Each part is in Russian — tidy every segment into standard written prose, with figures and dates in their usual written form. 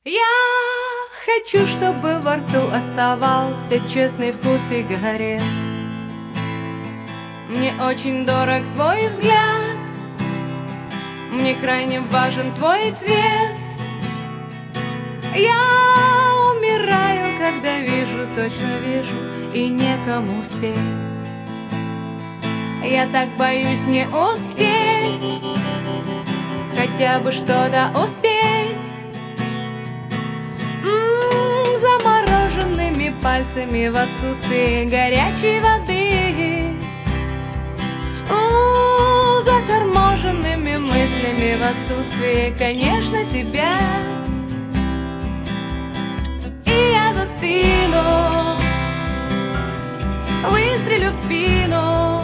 Я хочу, чтобы во рту оставался честный вкус сигарет. Мне очень дорог твой взгляд, мне крайне важен твой цвет. Я умираю, когда вижу, точно вижу, и некому спеть. Я так боюсь не успеть, хотя бы что-то успеть. Замороженными пальцами в отсутствии горячей воды, заторможенными мыслями в отсутствии, конечно, тебя. И я застыну, выстрелю в спину,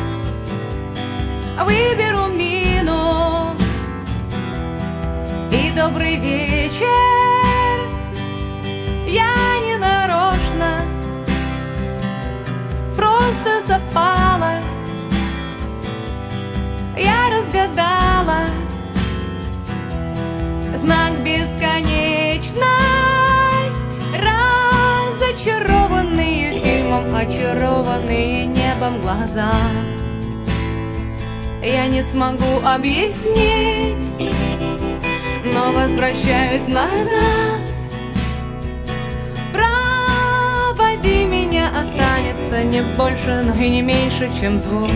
выберу мину. И добрый вечер, я не нарочно, просто совпало. Я разгадала знак бесконечность, разочарованные фильмом, очарованные небом глаза. Я не смогу объяснить, но возвращаюсь назад. Проводи меня, останется не больше, но и не меньше, чем звук.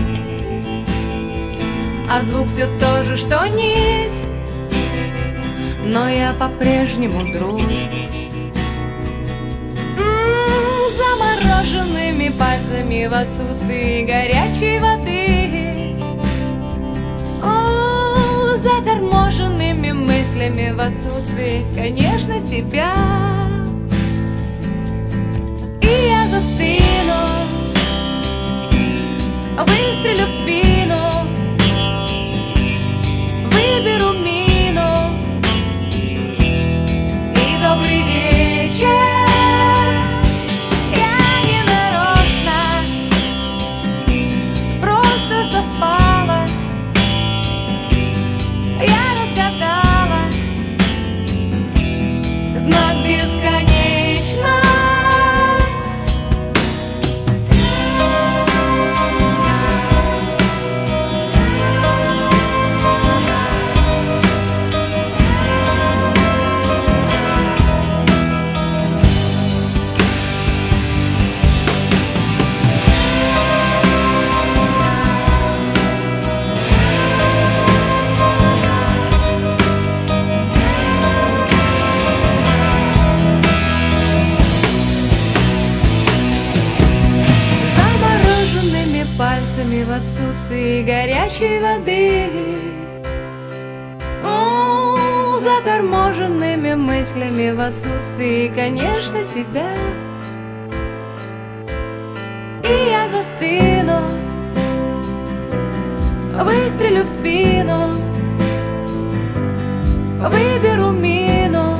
А звук все то же, что нить, но я по-прежнему друг. Замороженными пальцами в отсутствии горячей воды, заторможенными мыслями в отсутствии, конечно, тебя. И я застыну, выстрелю в спину, выберу мину. И добрый вечер, я не нарочно, просто совпало. Я разгадала знак бесконечность. В отсутствии горячей воды, заторможенными мыслями в отсутствии, конечно, тебя. И я застыну, выстрелю в спину, выберу мину.